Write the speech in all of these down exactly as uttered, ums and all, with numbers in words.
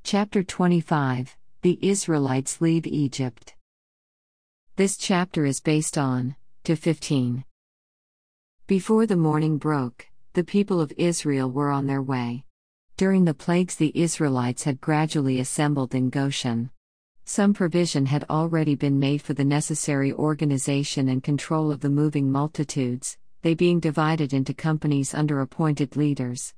Chapter twenty-five, The Israelites Leave Egypt. This chapter is based on to fifteen. Before the morning broke, the people of Israel were on their way. During the plagues, the Israelites had gradually assembled in Goshen. Some provision had already been made for the necessary organization and control of the moving multitudes, they being divided into companies under appointed leaders.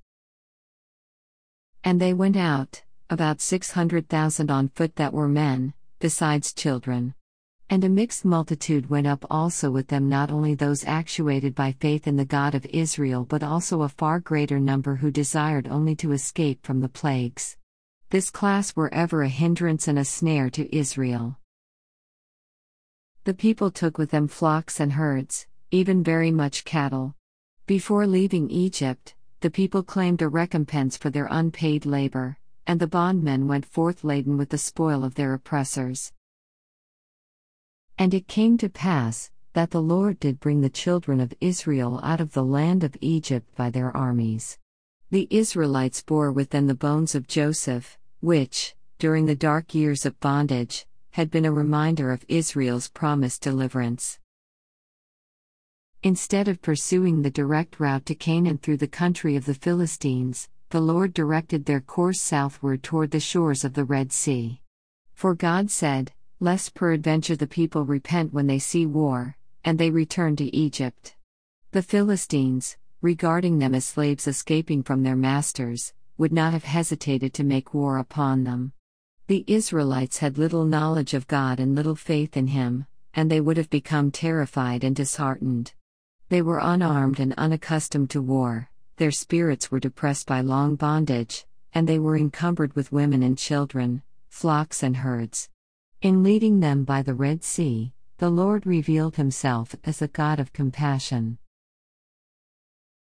And they went out, about six hundred thousand on foot that were men, besides children. And a mixed multitude went up also with them, not only those actuated by faith in the God of Israel, but also a far greater number who desired only to escape from the plagues. This class were ever a hindrance and a snare to Israel. The people took with them flocks and herds, even very much cattle. Before leaving Egypt, the people claimed a recompense for their unpaid labor, and the bondmen went forth laden with the spoil of their oppressors. And it came to pass, that the Lord did bring the children of Israel out of the land of Egypt by their armies. The Israelites bore with them the bones of Joseph, which, during the dark years of bondage, had been a reminder of Israel's promised deliverance. Instead of pursuing the direct route to Canaan through the country of the Philistines, the Lord directed their course southward toward the shores of the Red Sea. For God said, "Lest peradventure the people repent when they see war, and they return to Egypt." The Philistines, regarding them as slaves escaping from their masters, would not have hesitated to make war upon them. The Israelites had little knowledge of God and little faith in Him, and they would have become terrified and disheartened. They were unarmed and unaccustomed to war, their spirits were depressed by long bondage, and they were encumbered with women and children, flocks and herds. In leading them by the Red Sea, the Lord revealed Himself as a God of compassion.